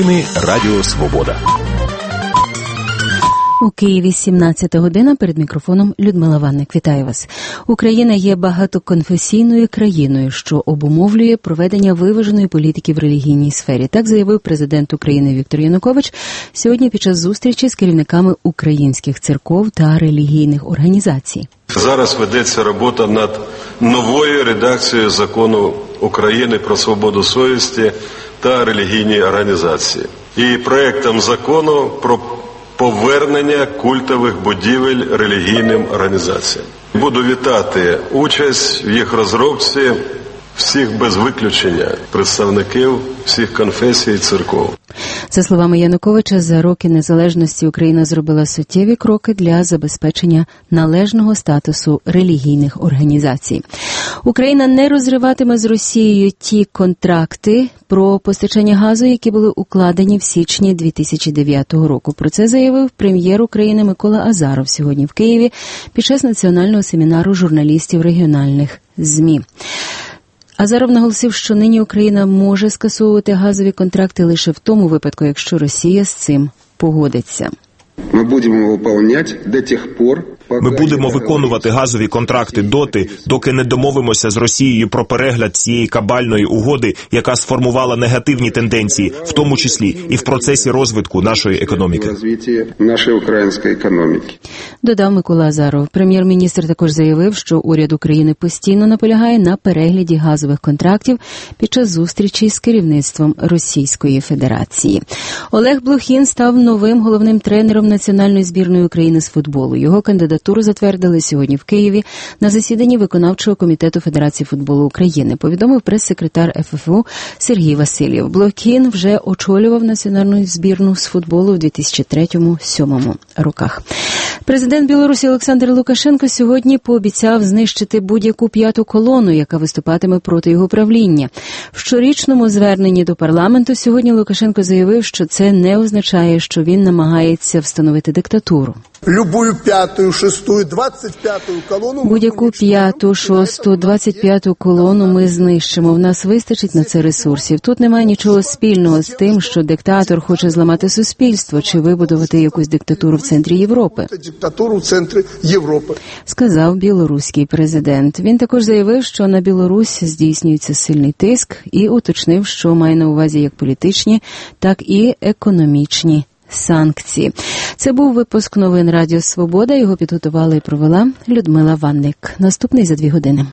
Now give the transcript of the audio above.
Новини Радіо Свобода. У Києві 17 година, перед мікрофоном Людмила Ванник. Вітаю вас. Україна є багатоконфесійною країною, що обумовлює проведення виваженої політики в релігійній сфері. Так заявив президент України Віктор Янукович сьогодні під час зустрічі з керівниками українських церков та релігійних організацій. Зараз ведеться робота над новою редакцією закону України про свободу совісті та релігійні організації. І проектом закону про повернення культових будівель релігійним організаціям. Буду вітати участь в їх розробці всіх без виключення представників всіх конфесій і церков. За словами Януковича, за роки незалежності Україна зробила суттєві кроки для забезпечення належного статусу релігійних організацій. Україна не розриватиме з Росією ті контракти про постачання газу, які були укладені в січні 2009 року. Про це заявив прем'єр України Микола Азаров сьогодні в Києві під час національного семінару журналістів регіональних ЗМІ. Азаров наголосив, що нині Україна може скасовувати газові контракти лише в тому випадку, якщо Росія з цим погодиться. Ми будемо виконувати газові контракти доти, доки не домовимося з Росією про перегляд цієї кабальної угоди, яка сформувала негативні тенденції, в тому числі і в процесі розвитку нашої економіки. Додав Микола Азаров. Прем'єр-міністр також заявив, що уряд України постійно наполягає на перегляді газових контрактів під час зустрічі з керівництвом Російської Федерації. Олег Блохін став новим головним тренером національної збірної України з футболу. Його кандидатуру затвердили сьогодні в Києві на засіданні виконавчого комітету Федерації футболу України, повідомив прес-секретар ФФУ Сергій Васильєв. Блохін вже очолював національну збірну з футболу у 2003-2007 роках. Президент Білорусі Олександр Лукашенко сьогодні пообіцяв знищити будь-яку п'яту колону, яка виступатиме проти його правління. В щорічному зверненні до парламенту сьогодні Лукашенко заявив, що це не означає, що він намагається встановити диктатуру. Будь-яку п'яту, шосту, 25-ту колону ми знищимо. В нас вистачить на це ресурсів. Тут немає нічого спільного з тим, що диктатор хоче зламати суспільство чи вибудувати якусь диктатуру в центрі Європи, сказав білоруський президент. Він також заявив, що на Білорусь здійснюється сильний тиск і уточнив, що має на увазі як політичні, так і економічні санкції. Це був випуск новин Радіо Свобода. Його підготувала і провела Людмила Ванник. Наступний за 2 години.